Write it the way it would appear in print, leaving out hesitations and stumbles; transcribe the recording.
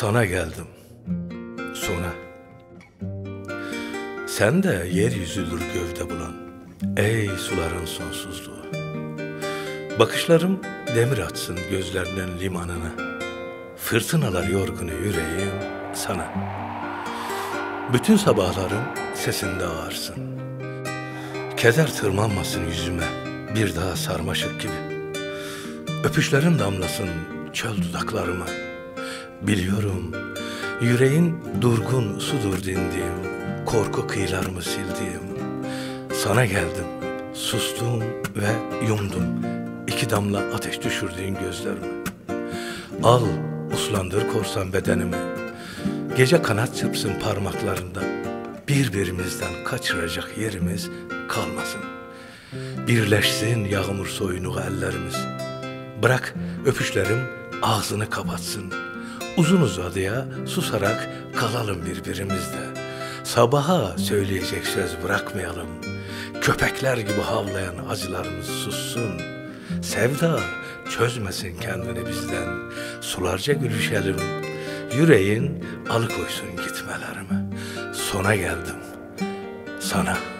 Sana geldim, sona. Sen de yeryüzüdür gövde bulan, ey suların sonsuzluğu. Bakışlarım demir atsın gözlerinin limanına, fırtınalar yorgunu yüreğim sana. Bütün sabahlarım sesinde ağarsın, keder tırmanmasın yüzüme bir daha sarmaşık gibi. Öpüşlerin damlasın çöl dudaklarıma, biliyorum yüreğin durgun sudur dindiğim, korku kıyılarımı sildiğim. Sana geldim, sustum ve yumdum iki damla ateş düşürdüğün gözlerimi. Al uslandır korsan bedenimi, gece kanat çırpsın parmaklarında, birbirimizden kaçıracak yerimiz kalmasın. Birleşsin yağmur soyunuğu ellerimiz, bırak öpüşlerim ağzını kapatsın. Uzun uzadıya susarak kalalım birbirimizde. Sabaha söyleyecek söz bırakmayalım. Köpekler gibi havlayan acılarımız sussun. Sevda çözmesin kendini bizden. Sularca gülüşelim. Yüreğin alıkoysun gitmelerimi. Sona geldim sana.